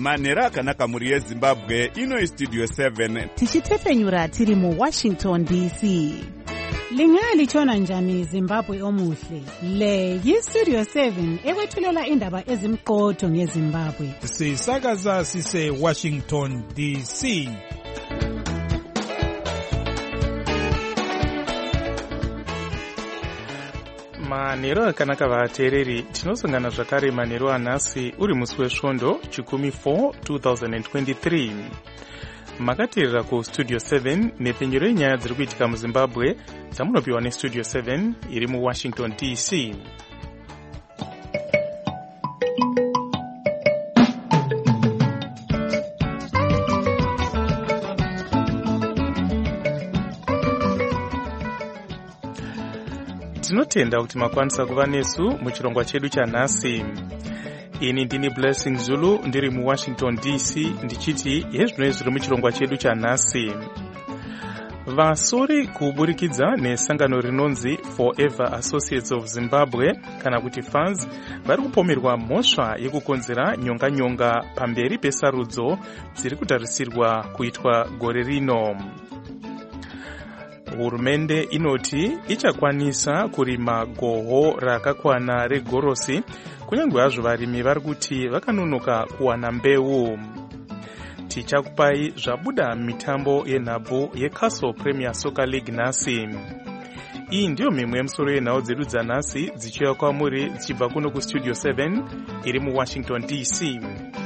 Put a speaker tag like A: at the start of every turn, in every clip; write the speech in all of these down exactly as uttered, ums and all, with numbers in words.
A: manhero akanaka muri yezimbabwe. Ino istudio seven
B: tichitefenyura tiri muwashington D C.
C: Lingalitshona njani Zimbabwe omuhle? Le yistudio seven ekwethulela indaba ezimqotho ngeZimbabwe.
D: Sisakaza sise Washington D C.
E: Manhero akanaka vateereri, tinosangana zvakare manhero anhasi uri musi wesvondo chikumi four two thousand twenty-three. Makateerera kustudio seven nepenyero yenyaya dziri kuitika muZimbabwe dzamunopiwa nestudio seven iri muWashington D C. Tinotenda kuti makwanisa kuva nesu muchirongwa chedu chanhasi. Ini ndini Blessing Zulu ndiri muWashington D C ndichiti hezvino zviri muchirongwa chedu chanhasi. Vasori kuburikidza nesangano rinonzi Forever Associates of Zimbabwe kana kuti F A Z vari kupomerwa mhosva yekukonzera nyonga-nyonga pamberi pesarudzo dziri kutarisirwa kuitwa gore rino. Hurumende inoti ichakwanisa kurima goho rakakwana regorosi kunyange hazvo varimi vari kuti vakanonoka kuwana mbeu. Tichakupai zvabuda mitambo yenhabvu yeCastle Premier Soccer League nhasi. Iyi ndiyo mimwe yemusoro yenhau dzedu dzanhasi dzichiuya kwamuri dzichibva kuno kustudio seven iri muWashington D C.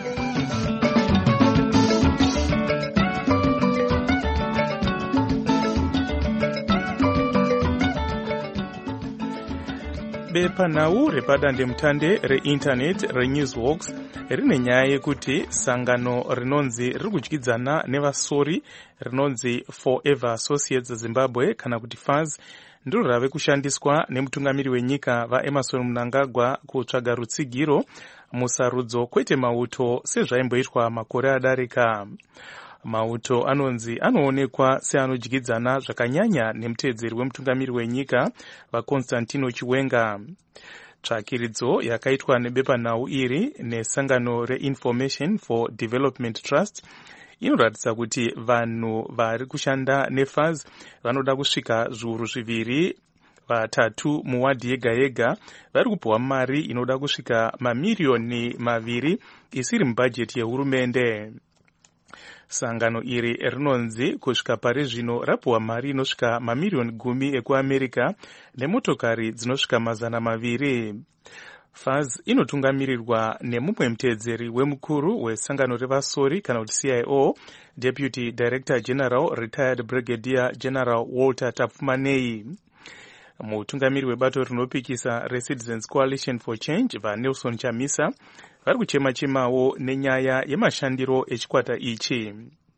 E: Bepanhau repadandemutande reinternet reNewsWalks rine nyaya yekuti sangano rinonzi riri kudyidzana nevasori rinonzi Forever Associates Zimbabwe kana kuti F A Z ndiro rave kushandiswa nemutungamiri wenyika vaEmmerson Mnangagwa kutsvaga rutsigiro musarudzo kwete mauto sezvaimboitwa makore adarika. Mauto anonzi anoonekwa seanodyidzana zvakanyanya nemutedzeri wemutungamiri wenyika vaConstantino Chiwenga. Tsvakiridzo yakaitwa nebepanhau iri nesangano reInformation for Development Trust inoratidza kuti vanhu vari kushanda neF A Z vanoda kusvika zviuru zviviri vatatu muwadhi yega yega vari kupiwa mari inoda kusvika mamiriyoni maviri isiri mubhajeti yehurumende. Sangano iri rinonzi kusvika pari zvino rapiwa mari inosvika mamiriyoni gumi ekuAmerika nemotokari dzinosvika mazana maviri. F A Z inotungamirirwa nemumwe mutedzeri wemukuru wesangano revasori kana kuti C I O, Deputy Director General Retired Brigadier General Walter Tapfumanei. Mutungamiri webato rinopikisa reCitizens Coalition for Change vaNelson Chamisa vari kuchema-chemawo nenyaya yemashandiro echikwata ichi.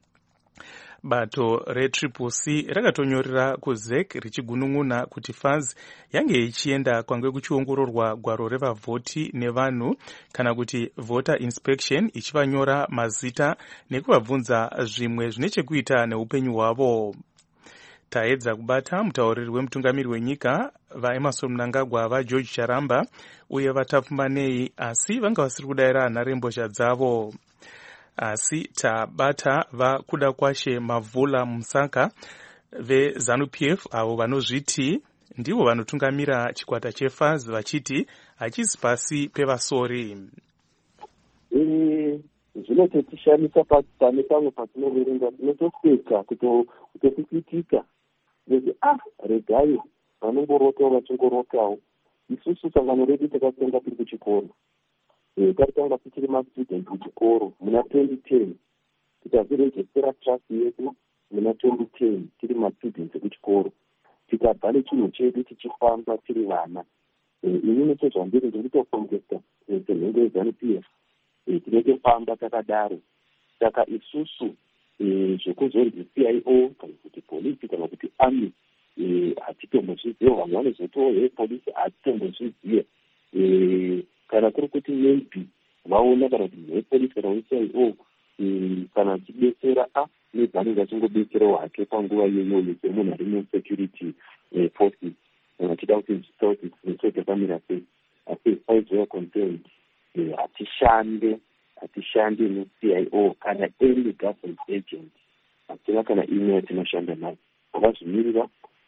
E: Bato reTriple C rakatonyorera kuZ E C richigunun'una kuti F A Z yange ichienda kwange kuchiongororwa gwaro revavhoti nevanhu kana kuti voter inspection ichivanyora mazita nekuvabvunza zvimwe zvine chekuita neupenyu hwavo. Taedza kubata mutauriri wemutungamiri wenyika vaEmmerson Mnangagwa vaGeorge Charamba uye vaTapfumanei asi vanga vasiri kudayira nharembozha dzavo. Asi tabata vakuda kwashe Mavhula Musaka veZANU P F avo vanozviti ndivo vanotungamira chikwata cheF A Z vachiti hachisi pasi pevasori.
F: Zvinototishamisa pane pamwe patinoverenga tinotoseka kutokuitika kuti ah regai vanongorotawo vachingorotawo. Isusu sangano redu takatanga tiri kuchikoro, takatanga tichiri mastudent kuchikoro muna twenty ten, tikazvirejestera trust yedu muna twenty ten tiri mastudent ekuchikoro, tikabva nechinhu chedu tichifamba tiri vana. Ini nechezvandiri ndiri kutofongesa senhenge yeZANU P F tinotofamba takadaro. Saka isusu zvekuzonzi C I O kana kuti polisi kana kuti army hatitombozviziva. Vanhu vanozotiwo hepolisi hatitombozviziva. Kana kuri kuti maybe vaona kana kuti hepolisi kana kuti C I O kana achidetsera a maybe anenge achingobetserawo hake panguva iyoyo semunhu ari musecurity forces achida kuti zvisautisote family affairs. As far as we are concerned, hatishande hatishandi ne-C I O kana any government agent. Hatina kana imwe yatinoshanda nayo. Vakazvimirira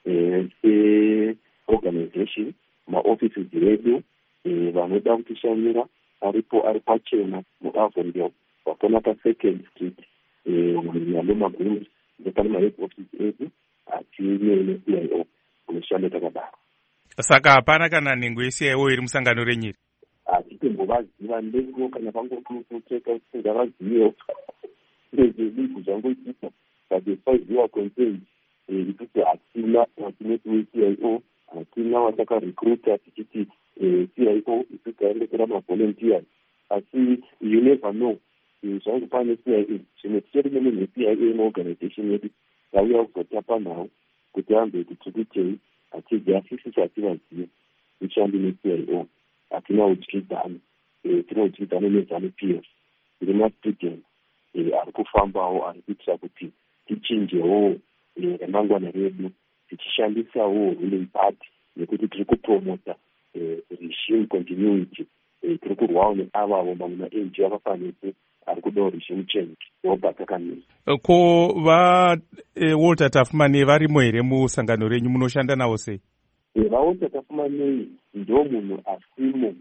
F: seorganization, maoffices edu vanoda kutishandira aripo ari pachena muAvondale, vakona paSecond Street munyalo maguru ndepane mahead office edu hatine ne-C I O unoshanda takadaro.
E: Saka hapana kana nhengo ye-C I O iri musangano renyiri?
F: Hatitombovaziva ndeko kana pangokuteka usingavazivewo ndezveduku zvangoitika satisfaiziwa consent ikuti hatina watinoti we-C I O, hatina watakarecruita tichiti C I O isikaendekera mavolunteers, asi you never know zvangu pane C I O zvimwe tichiri nene ne-C I O neorganization yedu tauya kuzotapa nawo kuti ambe kuti tikutei hatidzi asisi hativazive ushandi ne-C I O. Hatina utyidzana, tina utyidzana nezanu peers, tiri mastudents ari kufambawo ari kuitira kuti tichinjewo remangwana redu tichishandisawo ruling party nekuti tiri kupromota regime continuity, tiri kurwawo neavavo mamwe ma-A G avafanisi ari kudawo regime change nobva takamira.
E: Ko vaWalter Tafumane varimo here musangano renyu, munoshanda navo sei?
F: VaWalter Tafumane ndo munhu asimo,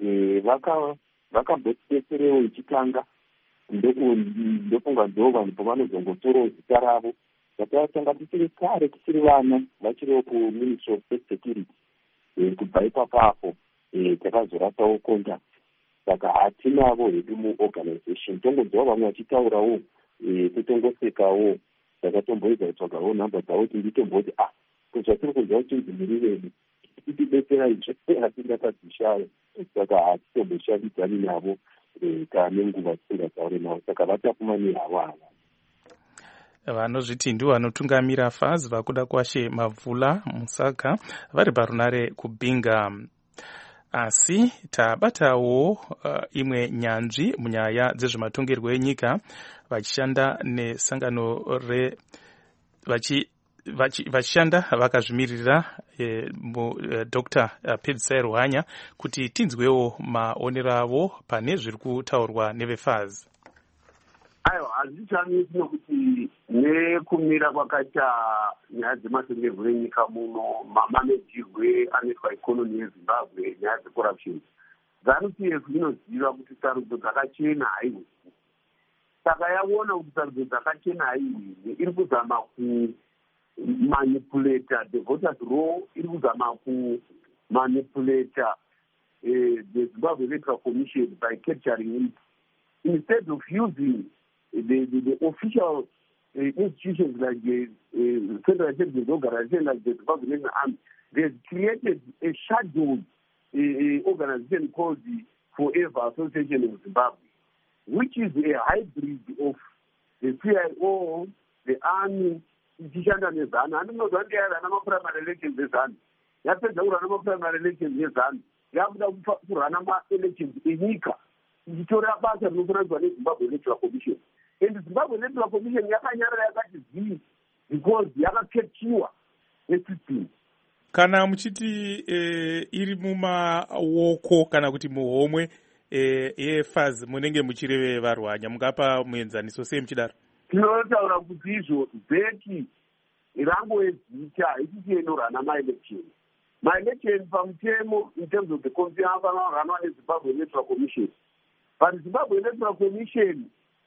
F: vakambotidetserewo ichitanga ndofunga ndo vanhu pavanozongotorawo zita ravo. Takatanga tichiri kare tichiri vana vachiriwo kuMinistry of State Security, kubva ipapapo takazorasawo contact. Saka hatinavo hedu muorganization, tongonzwa vamwe vachitaurawo totongosekawo. Takatomboedza kutsvagawo nhamba dzavo kuti nditomboti ah zvatiri kunzwa kuti nzimirireni titidetsera izvo hatingatadzishayo. Saka hatitomboshandidzani navo kana nguva tisingataure navo, saka vaTafumane havo ava
E: vanozviti ndivo vanotungamira F A Z vakuda kwashe Mavhula Musaga vari parunare kubhinga. Asi tabatawo uh, imwe nyanzvi munyaya dzezvematongerwo enyika vachishanda nesangano re vachi vachishanda vakazvimiririra eh, eh, Doctor Pedzisai Ruhanya kuti tinzwewo maonero avo pane zviri kutaurwa neve-F A Z.
G: Aiwa, hazvichanisi nokuti nekumira kwakaita nyaya dzematongerwo enyika muno, mamanejirwe anoitwa ikonomi yeZimbabwe, nyaya dzecorruption, ZANU-P F inoziva kuti sarudzo dzakachena haiwi. Saka yaona kuti sarudzo dzakachena haiwi iri kuzama kumanipulata the voters roll, iri kuzama kumanipulata the Zimbabwe Electoral Commission by capturing it instead of using The, the, the official uh, institutions like the uh, Central Intelligence Organization, like the Zimbabwe National Army, they've created a scheduled uh, organization called the Forever Association of Zimbabwe, which is a hybrid of the C I O, the Army, Tishanda Nezana, and not only the primary elections Nezana. You have to run primary elections Nezana. You have to run elections in Nika. Ichitora basa rinokuranzwa neZimbabwe Electoral Commission. And the Zimbabwe Electoral Commission yakanyarara yakati zii because yakaketiwa nesystem.
E: Kana muchiti eh, iri mumaoko kana kuti muhomwe eh, ye-F A Z munenge muchireve Varwanya, mungapa muenzaniso sei muchidaro?
G: Tinotaura kuti izvo zeti rango ezita isisi inorana ma-election. Ma-election pamutemo in terms of the constitution anoranwa neZimbabwe Electoral Commission. But Zimbabwe Electoral Commission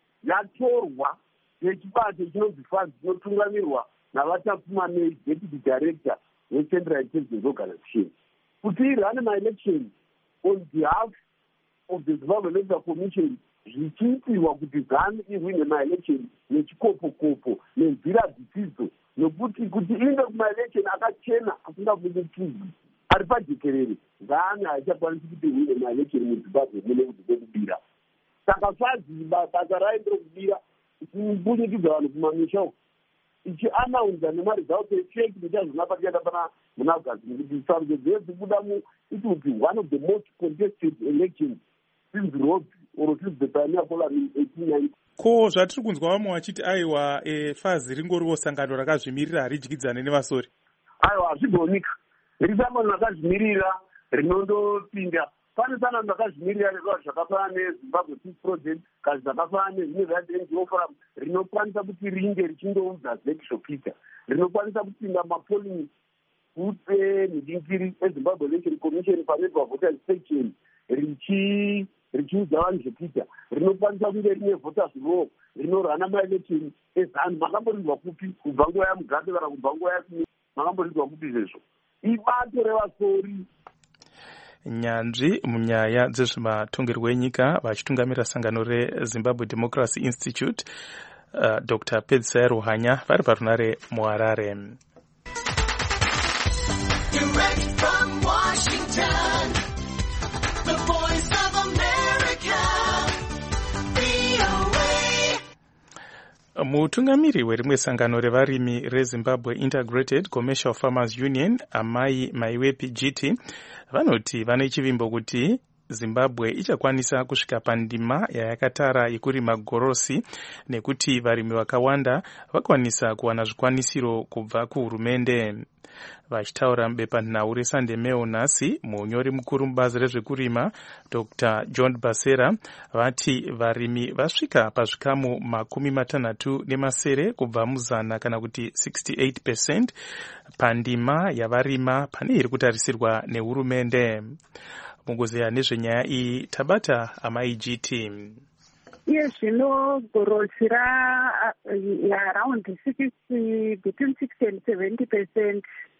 G: yatorwa nechibato chinonzi F A Z chinotungamirwa navaTafumane, Deputy Director weCentral Intelligence Organization, kuti irane ma-election on behalf of the Zimbabwe Electoral Commission, zvichiitirwa kuti ZANU ihwine ma-election nechikopo-kopo nenzira dzisidzo, nokuti kuti inde kuma-election akachena asingavunikidzwi ari pajekerere, ZANU haichakwanisi kuti ihwine ma-election muZimbabwe mune kuti kwekubira. Saka F A Z basa raendere kubira ichibunyikidza vanhu kumamisha uko ichianaunza nemaresults echeki ndichazvinapa tichaenda pana munagazini kuti sarudzo dzedzibuda mu it will be one of the most contested elections since Rhodes or since the pioneer poll in eighteen ninety.
E: Ko zvatiri kunzwa vamwe vachiti aiwa F A Z ringoriwo sangano rakazvimirira haridyidzane nevasori.
G: Aiwa hazvigonika, risamano rakazvimirira rinondopinda pane tsanano akazvimirira rekuva zvakafanana nezimbabwe peace project kana zvakafanana nezvine zvaNGO forum rinokwanisa kuti ringe richindoudza zvekuzvopita, rinokwanisa kupinda mapolling booth emhindingiri ezimbabwe election commission panoitwa voters section richi richiudza vanhu zvopita, rinokwanisa kunge rine voters law rinorana maelection ezanu. Makamborinzwa kupi kubva nguva yaMugabe kana kubva nguva yaSmith? Makamborinzwa kupi izvezvo? Ibato revasori.
E: Nyanzvi munyaya dzezvematongerwo enyika vachitungamira sangano reZimbabwe Democracy Institute, uh, Doctor Pedzisai Ruhanya vari parunare muHarare. Direct from Washington, the voice of America, V O A. Mutungamiri werimwe sangano revarimi reZimbabwe Integrated Commercial Farmers Union, Amai Maiwepi G T, vanoti vane chivimbo kuti Zimbabwe ichakwanisa kusvika pandima yayakatara yekurima gorosi nekuti varimi vakawanda vakwanisa kuwana zvikwanisiro kubva kuhurumende. Vachitaura mubepanhau reSunday Mail nhasi, munyori mukuru mubazi rezvekurima Doctor John Basera vati varimi vasvika pazvikamu makumi matanhatu nemasere kubva muzana kana kuti sixty-eight percent pandima yavarima pane iri kutarisirwa nehurumende. Mungozeya nezvenyaya iyi tabata Amai G T.
H: Iye zvino gorosi around sixty between sixty and seventy percent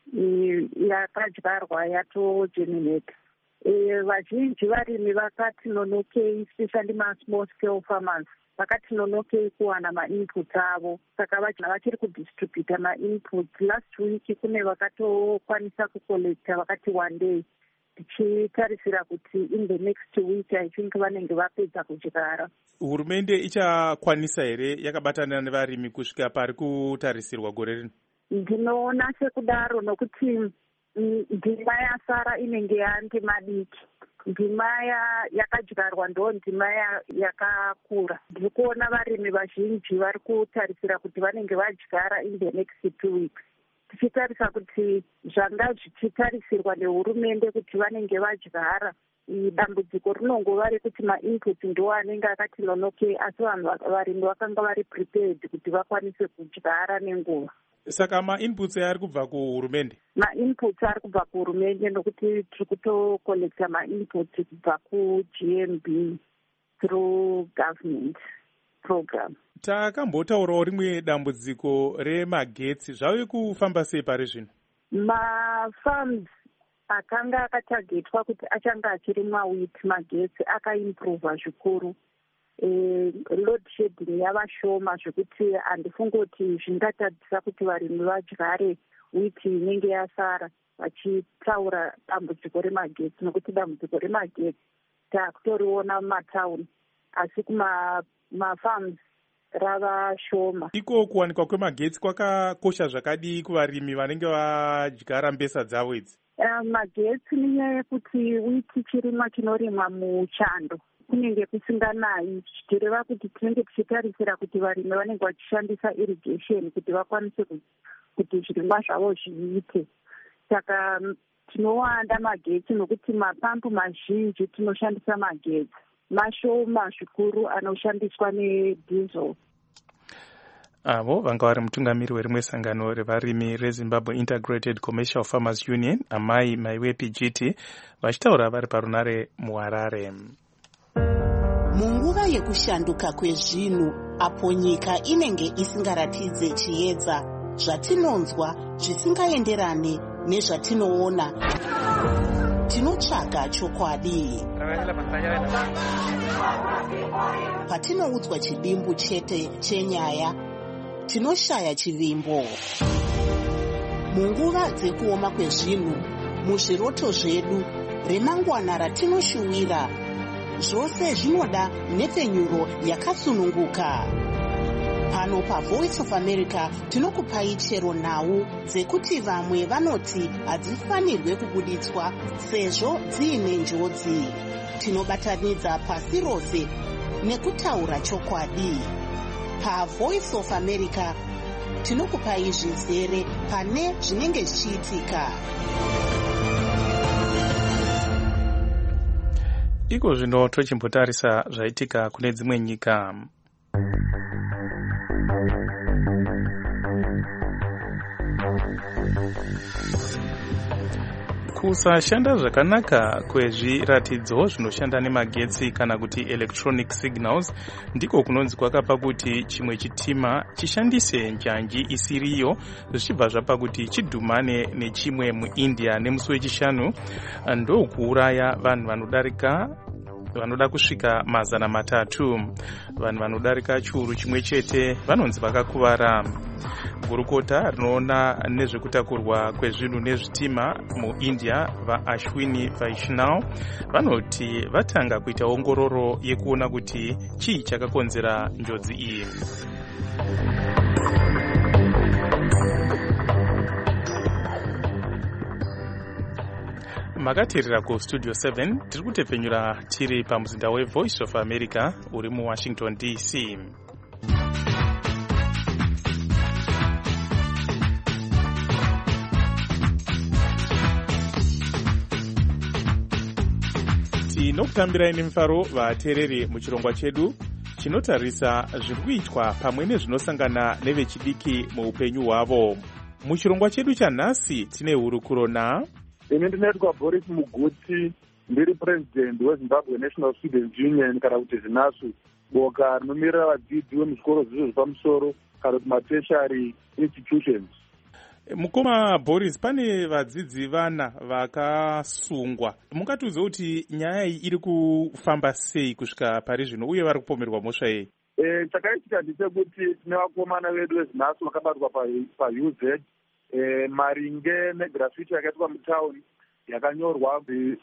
H: yakadyarwa yatogeminate. Vazhinji varimi vakati nonokei, especially ma-small scale farmers vakati nonokei kuwana ma-inputs avo, saka vachiri kudistributa ma-inputs. Last week kune vakatokwanisa kukolekta vakati one day, tichitarisira kuti in the next week I think vanenge vapedza kudyara.
E: Hurumende ichakwanisa here yakabatana nevarimi kusvika pari kutarisirwa gore rino?
H: Ndinoona sekudaro nokuti ndima yasara inenge yandima diki, ndima yakadyarwa ndo ndima yakakura. Ndiri kuona varimi vazhinji vari kutarisira kuti vanenge vadyara in the next two weeks. Tichitarisa kuti zvanga zvichitarisirwa nehurumende kuti vanenge vadyara, dambudziko rinongova rekuti ma-inputs ndo anenge akati nonokei, asi vanhu varimi vakanga vari prepared kuti vakwanise kudyara nenguva.
E: Saka ma-inputs ari kubva kuhurumende?
H: Ma-inputs ari kubva kuhurumende nokuti tiri kutokolekta ma-inputs kubva ku-G M B through government program.
E: Takambotaurawo rimwe dambudziko remagetsi, zvave kufamba sei pari zvino?
H: Ma-farms akanga akatargetwa kuti achanga achirimwa wheat magetsi akaimprova zvikuru. E, load shedding yava shoma zvekuti handifungoti zvingatadzisa kuti varimi vadyare wheat inenge yasara, vachitaura dambudziko remagetsi, nokuti dambudziko remagetsi takutoriona mumatauni asi kuma ma-farms rava shoma.
E: Iko kuwanikwa kwemagetsi kwakakosha zvakadii kuvarimi vanenge vadyara mbesa dzavo idzi?
H: Uh, magetsi nenyaya yekuti wheat chirimwa chinorimwa muchando kunenge kusinganayi, zvichireva kuti tinenge tichitarisira kuti varimi vanenge vachishandisa irrigation kuti vakwanise kuti zvirimwa zvavo zviite. Saka tinowanda magetsi nokuti mapampu mazhinji tinoshandisa magetsi, mashoma zvikuru anoshandiswa nediesel.
E: Avo vanga vari mutungamiri werimwe sangano revarimi reZimbabwe Integrated Commercial Farmers Union, Amai Maiwepi G T, vachitaura vari parunare muHarare.
B: Munguva yekushanduka kwezvinhu, apo nyika inenge isingaratidze chiedza, zvatinonzwa zvisingaenderane nezvatinoona, tinotsvaga chokwadi. Patinoudzwa chidimbu chete chenyaya, tinoshaya chivimbo. Munguva dzekuoma kwezvinhu, muzviroto zvedu, remangwana ratinoshuwira, zvose zvinoda nhepfenyuro yakasununguka. Pano paVoice of America tinokupai chero nhau dzekuti vamwe vanoti hadzifanirwe kubuditswa sezvo dziine njodzi. Tinobatanidza pasi rose nekutaura chokwadi. PaVoice of America tinokupai zvizere pane zvinenge zvichiitika.
E: iko zvino tochimbotarisa zvaitika kune dzimwe nyika. Kusashanda zvakanaka kwezviratidzo zvinoshanda nemagetsi kana kuti electronic signals ndiko kunonzi kwakapa kuti chimwe chitima chishandise njanji isiriyo zvichibva zvapa kuti chidhumane nechimwe muIndia nemusi wechishanu ndokuuraya vanhu vanodarika vanoda kusvika mazana matatu. Vanhu vanodarika chiuru chimwe chete vanonzi vakakuvara. Gurukota rinoona nezvekutakurwa kwezvinhu nezvitima muIndia vaAshwini Vaishnaw vanoti vatanga kuita ongororo yekuona kuti chii chakakonzera njodzi iyi. Makateerera kustudio seven tiri kutepfenyura tiri pamuzinda weVoice of America uri muWashington D C. Tinokutambirai nemufaro vateereri muchirongwa chedu chinotarisa zviri kuitwa pamwe nezvinosangana nevechidiki muupenyu hwavo. Muchirongwa chedu chanhasi tine hurukuro na
F: ine ndinoitwa Boris Muguti, ndiri president weZimbabwe National Students Union kana kuti ZINASU, boka rinomirira vadzidzi vemuzvikoro zvezvo zvepamusoro kana kuti matertiary institutions.
E: Mukoma Boris, pane vadzidzi vana vakasungwa. Mungatiudza kuti nyaya iyi iri kufamba sei kusvika pari zvino uye vari kupomerwa mhosva yei?
F: Eh, chakaitika ndechekuti tine vakomana vedu veZINASU vakabatwa paU Z eh, maringe negrafiti yakaitwa mutauni yakanyorwa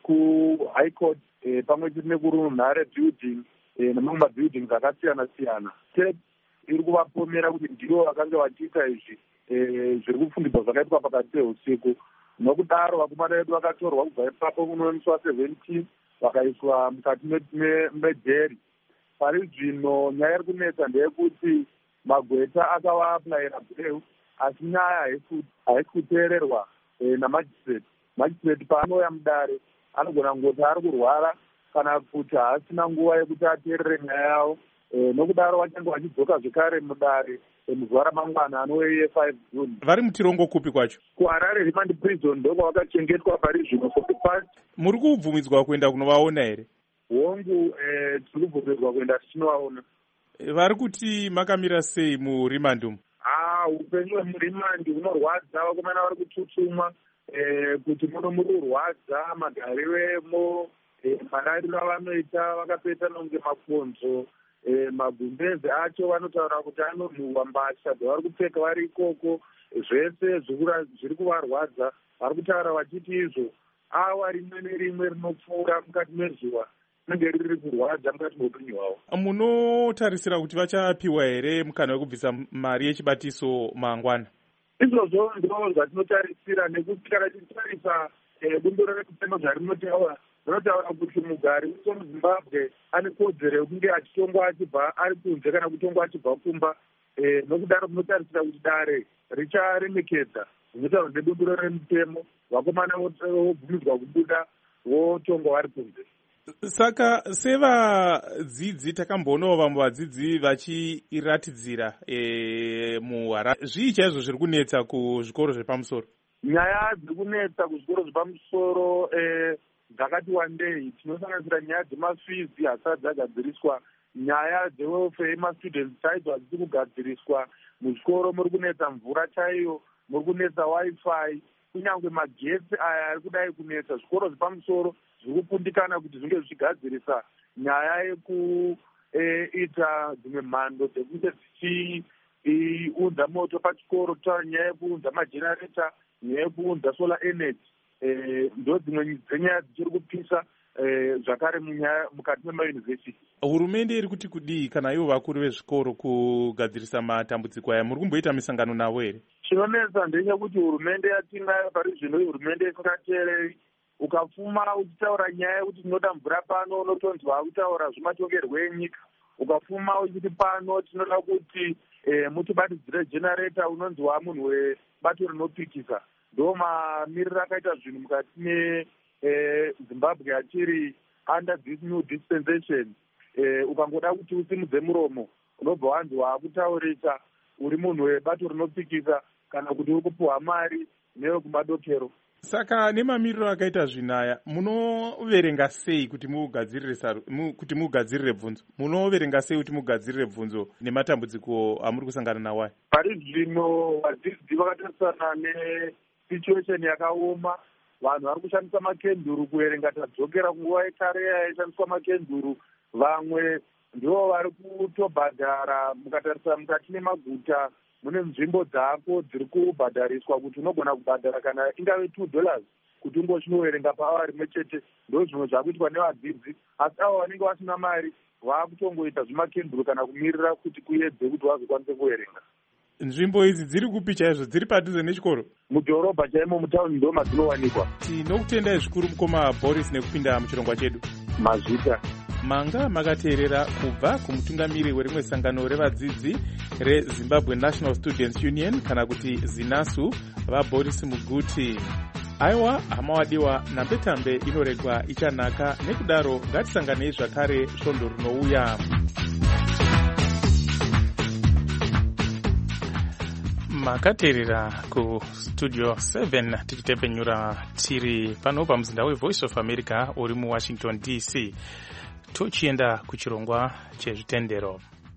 F: kuHigh Court eh, pamwe chete nekurunhare building eh, nemamwe mabuildings akasiyana siyana. State iri kuvapomera kuti ndivo vakanga vachiita izvi zviri kufungidzwa zvakaitwa pakati peusiku. Nokudaro vakomana vedu vakatorwa kubva ipapo kunoemiswa seventeen vakaiswa mukati medheri. Pari zvino nyaya iri kunetsa ndeyekuti magweta akavaaplayira beu asi nyaya haisi kuteererwa namajistrate. Magistrate paanouya mudare anogona kungoti ari kurwara kana kuti haasina nguva yekuti ateerere nyaya yavo. Nokudaro vachange vachidzoka zvekare mudare muzuva ramangwana anove five June.
E: Vari mutirongo kupi kwacho?
F: kuHarare Remand Prison ndoko vakachengetwa pari zvino sokupasi.
E: Muri kubvumidzwa kuenda kunovaona here?
F: Hongu eh, tiri kubvumidzwa kuenda tichinovaona.
E: Vari kuti makamira sei muRimand umu?
F: Ah, upenyu hwemuRimand hunorwadza. Vakomana vari kututumwa eh, kuti muno muri kurwadza magariro, eh, marariro avanoita vakapeta nonge makonzo. E, magumbezi acho vanotaura kuti anonhuhwa mbatya dzavari kupfeka vari ikoko, zvese zviri kuvarwadza. Vari kutaura vachiti izvo awa rimwe nerimwe rinopfuura mukati mezuva rinenge riri kurwadza mukati meupenyu hwavo.
E: Munotarisira kuti vachapiwa here mukana wekubvisa mari yechibatiso mangwana?
F: Izvozvo ndizvo zvatinotarisira, nekuti kana tichitarisa bumbiro rekutema zvarinotaura rinotaura kuti mugari wemuZimbabwe ane kodzero yekunge achitongwa achibva ari kunze kana kutongwa achibva kumba. E, nokudaro tinotarisira kuti dare richaremekedza zvinotaurwa nebumbiro remutemo, vakomana vobvumidzwa kubuda votongwa vari kunze.
E: Saka sevadzidzi takamboonawo vamwe vadzidzi vachiratidzira e, muHarare. Zvii chaizvo zviri kunetsa kuzvikoro zvepamusoro?
F: Nyaya dziri kunetsa kuzvikoro zvepamusoro e, dzakati wandei. Tinosanganisira nyaya dzemafizi hasati dzagadziriswa, nyaya dzewelfare yemastudents chaidzo hadzisi kugadziriswa. Muzvikoro muri kunetsa mvura chaiyo, muri kunetsa wifi, kunyange magetsi aya ari kudai kunetsa. Zvikoro zvepamusoro zviri kupundikana kuti zvinge zvichigadzirisa nyaya yekuita dzimwe mhando dzekunge dzichiunza moto pachikoro, kutaura nyaya yekuunza majenareta, nyaya yekuunza solar energy. Ndo dzimwe dzenyaya dzichiri kupisa zvakare mukati memayunivhesiti.
E: Hurumende iri kuti kudii kana ivo vakuru vezvikoro kugadzirisa matambudziko aya? Muri kumboita misangano navo here?
F: Chinonetsa ndechekuti hurumende yatinayo pari zvino hurumende isingateereri. Ukapfuma uchitaura nyaya yekuti tinoda mvura pano, unotonzwa kutaura zvematongerwo enyika. Ukapfuma uchiti pano tinoda kuti mutibatidzire generator, unonzwa munhu webato rinopikisa. Ndo mamiriro akaita zvinhu mukati meZimbabwe achiri
I: under this new dispensation eh, ukangoda kuti usimudze muromo unobva wanzi waakutaurisa uri munhu webato rinopikisa kana kuti uri kupuhwa mari newekumadokero.
E: Saka nemamiriro akaita zvinaya munoverenga sei kuti mugadzirire mu, kuti mugadzirire bvunzo munoverenga sei kuti mugadzirire bvunzo nematambudziko amuri kusangana nawo?
I: Pari zvino vadzidzi vakatarisana nesituation yakaoma, vanhu vari kushandisa makenduru kuverenga. Tadzokera kunguva yekare yaishandiswa makenduru, vamwe ndivo vari kutobhadhara. Mukatarisa mukati nemaguta mune nzvimbo dzako dziri kubhadhariswa kuti unogona kubhadhara kana ingave two dollars kuti ungochinoverenga pawa rimwe chete. Ndo zvimwe zvakuitwa nevadzidzi, asi avo vanenge vasina mari vakutongoita zvimakenduru kana kumirira kuti kuedze kuti vazokwanise kuverenga.
E: Nzvimbo idzi dziri kupi chaizvo? Dziri padhuze nechikoro?
I: Mudhorobha chaimo, mutauni ndo madzinowanikwa.
E: Tinokutendai zvikuru mukoma Boris nekupinda muchirongwa chedu.
I: Mazvita
E: manga makateerera kubva kumutungamiri werimwe sangano revadzidzi reZimbabwe National Students Union kana kuti ZINASU vaBoris Muguti. Aiwa hama wadiwa, nambetambe inoregwa ichanaka, nekudaro ngatisanganei zvakare svondo rinouya. Makateerera kustudio seven tichitepenyura tiri pano pamuzinda weVoice of America uri muWashington D C. Tochienda kuchirongwa chezvitendero.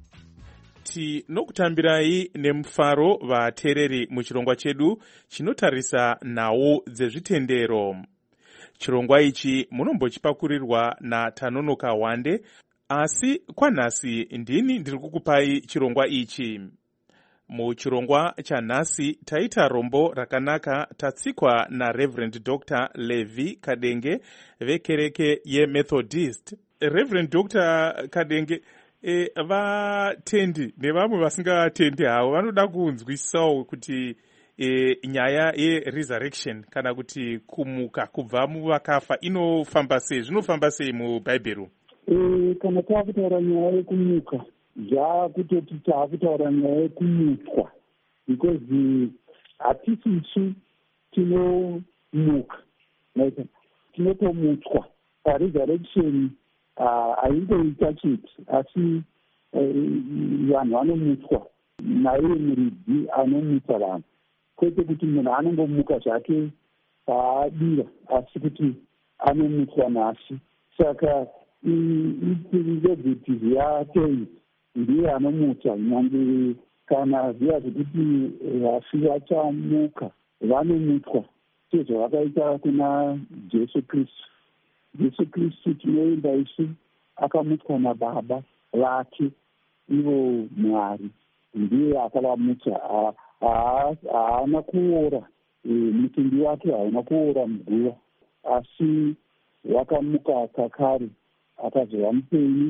E: Tinokutambirai nemufaro vateereri muchirongwa chedu chinotarisa nhau dzezvitendero. Chirongwa ichi munombochipakurirwa naTanonoka Wande, asi kwanhasi ndini ndiri kukupai chirongwa ichi. Muchirongwa chanhasi taita rombo rakanaka tatsikwa naReverend Doctor Levi Kadenge vekereke yeMethodist. Reverend Doctor Kadenge, e, vatendi nevamwe vasingatendi havo vanoda kunzwisawo kuti e, nyaya yeresurrection kana kuti kumuka kubva muvakafa inofamba sei, zvinofamba sei mubhaibheri?
J: E, kana taakutaura nyaya yekumuka zvakutoti taakutaura nyaya yekumutwa, because hatisisu tinomuka, tinotomutwa. Paresurrection haingoita chete, asi vanhu vanomutwa naiye muridzi anomutsa vanhu, kwete kuti munhu anongomuka zvake paadira, asi kuti anomutwa nasi. Saka irebetis yatenzi ndiye anomutsa, nyange kana zviya zvekuti vafi vachamuka vanomutwa sezvavakaita kuna Jesu Kristu. Jesu Kristu tinoenda isu akamutwa naBaba vake, ivo Mwari, ndiye akavamutsa. Haana kuora mutumbi wake, haana kuora muguva, asi wakamuka kakare akazova mupenyu,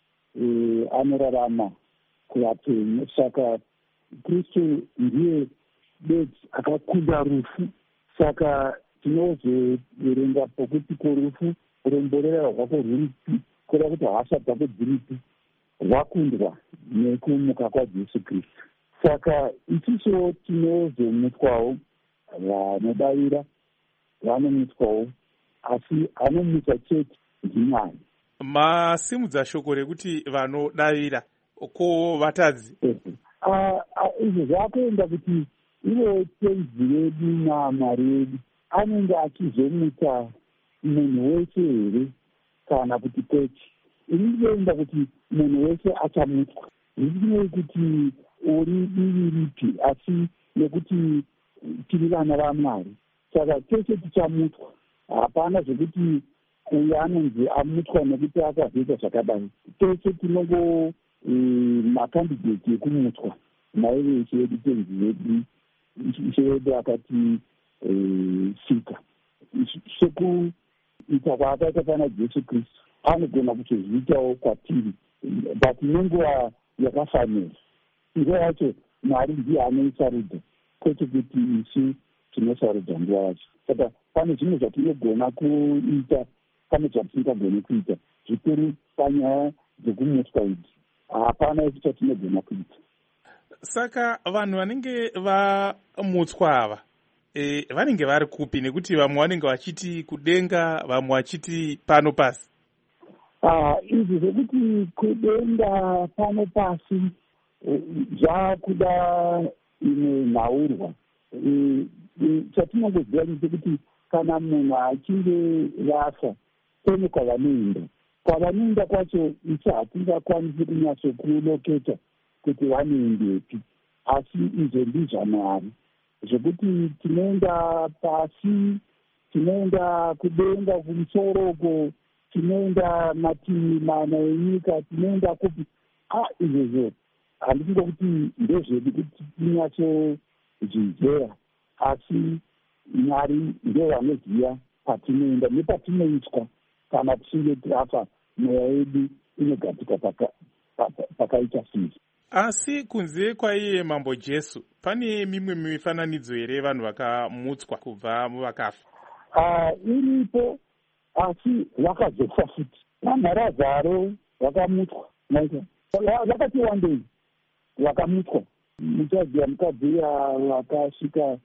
J: anorarama kuvapenyu. Saka Kristu ndiye bedzi akakunda rufu. Saka tinozoverenga pokuti korufu kuromborera rwako rwuripi, kureva kuti hasha dzako dziripi, rwakundwa nekumuka kwaJesu Kristu. Saka isusuwo tinozomutwawo, vanodavira vanomutwawo, asi anomutsa chete ndimwari.
E: Masimudza shoko rekuti vanodavira ko vatadzi.
J: Izvo zvakuenda kuti ivo tenzi vedu naMwari vedu anenge achizomutsa munhu wese here kana kuti kwete. Ini ndinoenda kuti munhu wese achamutwa. Ndinei kuti uri divi ripi, asi nekuti tiri vana vaMwari, saka tese tichamutwa. Hapana zvekuti uyo anonzi amutwa nekuti akazoita zvakadai. Tese tinongo makandidheti ekumutwa naive Ishe wedu tenzi vedu, Ishe wedu akati sika. Sekuita kwaakaita pana Jesu Kristu anogona kutozviitawo kwatiri, but nenguva yakafanira. Nguva yacho Mwari ndiye anoisarudza, kwete kuti isu tinosarudza nguva yacho. Saka pane zvimwe zvatinogona kuita, pane zvatisingagoni kuita. Zvikuru panyaya dzekumutwa idzi hapana isu chatinogona kuita.
E: Saka vanhu vanenge vamutswa ava e, vanenge vari kupi? Nekuti vamwe vanenge vachiti kudenga, vamwe vachiti pano pasi.
J: izvi zvekuti kudenga pano pasi zvakuda imwe nhaurwa. Chatinongoziva ndechekuti kana munhu achinge vafa kune kwavanoenda kwavanoenda kwacho ichi hatingakwanisi kunyatso kuloketa kuti vanoendepi, asi izvo ndizvaMwari zvekuti tinoenda pasi, tinoenda kudenga kumusoroko, tinoenda mativi mana enyika, tinoenda kupi. Ah, izvozvo handikungokuti ndezvedu kuti tinyatso zvizeya, asi Mwari ndio vanoziva patinoenda nepatinoitwa kana tichinge tafa, mweya yedu inogadzika pakaita sei.
E: Asi kunze kwaiye Mambo Jesu, pane mimwe mifananidzo here vanhu vakamutswa kubva muvakafa?
J: Ah, iripo, asi vakazofa futi. naNharazaro vakamutswa, vakati wandei vakamutswa. Muchaziva mukadzi vakasvika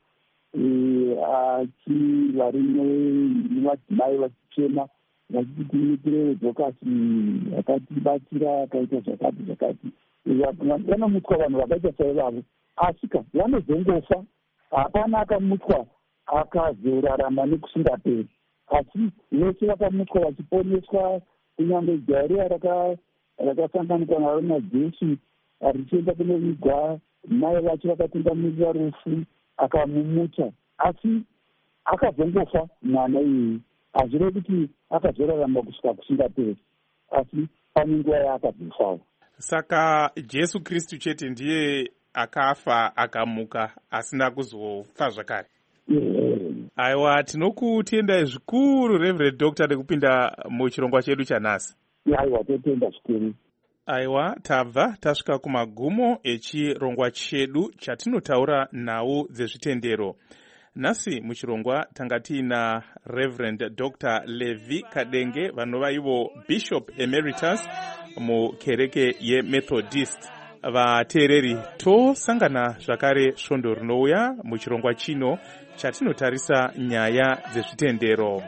J: vari nemadzimai vachichema vachiti tinyikire Dhokasi akatibatira akaita zvakati zvakati. Vanomutswa vanhu vakaita saivavo, asi ka vanozongofa. Hapana akamutswa akazorarama nekusingaperi, asi vese vakamutswa vachiponeswa, kunyange jariya rakasanganikwa naro naJesu richienda kunovigwa, mai vacho vakatungamirira rufu akamumutsa, asi akazongofa mwana iyeye. Hazvirevi kuti akazorarama kusvika kusingaperi, asi pane nguva yaakazofawo.
E: Saka Jesu Kristu chete ndiye akafa akamuka asina kuzofa zvakare. Aiwa, tinokutendai zvikuru Reverend Doctor nekupinda muchirongwa chedu chanhasi.
J: Aiwa, totenda zvikuru.
E: Aiwa, tabva tasvika kumagumo echirongwa chedu chatinotaura nhau dzezvitendero. Nhasi muchirongwa tanga tiina Reverend Doctor Levi Kadenge, vanova ivo Bishop Emeritus mukereke yeMethodist. Vateereri, tosangana zvakare svondo rinouya muchirongwa chino chatinotarisa nyaya dzezvitendero.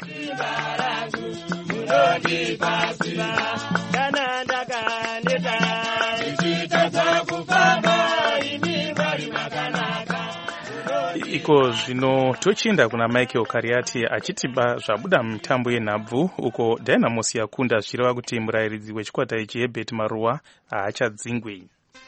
E: Iko zvino tochienda kuna Michael Kariati achitipa zvabuda mutambo yenhabvu, uko Dynamos yakunda zvichireva kuti murayiridzi wechikwata ichi Herbert Maruwa haachadzingwi.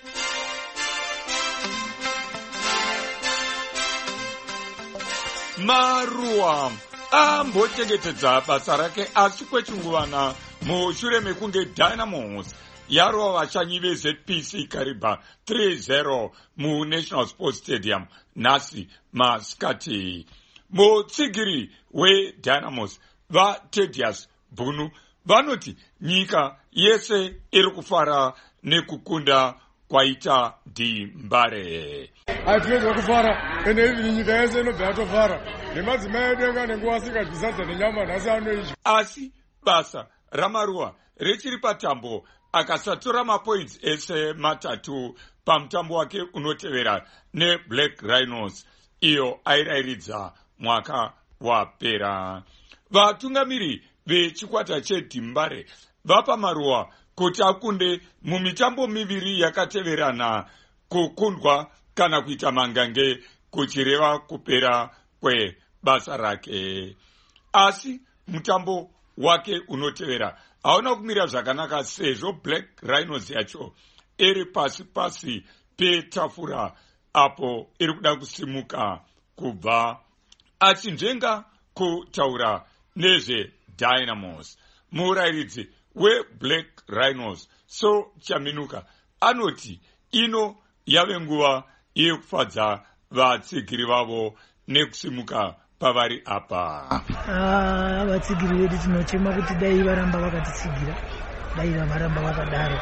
K: Maruwa ambochengetedza basa rake asi kwechinguvana mushure mekunge Dynamos yarova vashanyi veZ P C Kariba three zero muNational Sports Stadium nhasi masikati. Mutsigiri weDynamos vaTedius Bunu vanoti nyika yese iri kufara nekukunda kwaita Dimbare.
L: Hatiwezi kufara ende hivi nyika yese inobva yatofara nemadzimai edu anga nenguva asikadhisadza nenyama nhasi anoizvi.
K: Asi basa raMaruwa richiri patambo akasatora mapoints ese matatu pamutambo wake unotevera neBlack Rhinos iyo airayiridza mwaka wapera. Vatungamiri vechikwata cheDimbare vapa Maruwa kuti akunde mumitambo miviri yakateverana, kukundwa kana kuita mangange, kuchireva kupera kwebasa rake. Asi mutambo wake unotevera hauna kumira zvakanaka sezvo Black Rhinos yacho iri pasi pasi petafura apo iri kuda kusimuka kubva achinjenga kutaura nezveDynamos. Murayiridzi weBlack Rhinos So Chaminuka anoti ino yave nguva yekufadza vatsigiri vavo nekusimuka pavari apa.
M: Ah, vatsigiri vedu tinochema kuti dai varamba vakatitsigira, dai varamba vakadaro.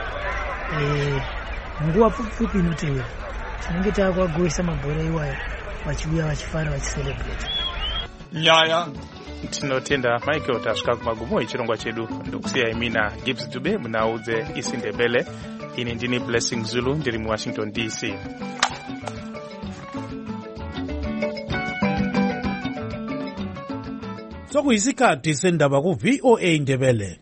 M: Eh, nguva pfupi inotevera tinenge taakuvagoisa mabhora iwaya vachiuya vachifara vachicelebrate.
K: Nyaya
E: tinotenda Michael, tasvika kumagumo echirongwa chedu. Ndokusiya imina Gibbs Dube munhau dzeIsindebele. Ini ndini Blessing Zulu ndiri muWashington D C.
D: Sokuyisikhathi sendaba ku V O A Ndebele.